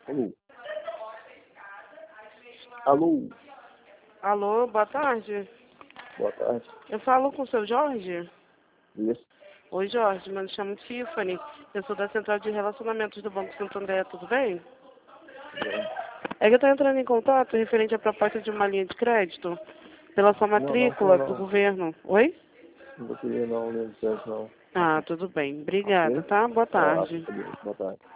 Alô? Alô? Alô, boa tarde. Boa tarde. Eu falo com o seu Jorge? Isso. Oi, Jorge, me chamo Tiffany. Eu sou da Central de Relacionamentos do Banco Santander, tudo bem? Bem. É que eu estou entrando em contato referente à proposta de uma linha de crédito pela sua matrícula do Não. governo. Oi? Não vou querer não, não, não. Ah, tudo bem. Obrigada, Ok? tá? Boa Tá, tarde. boa tarde.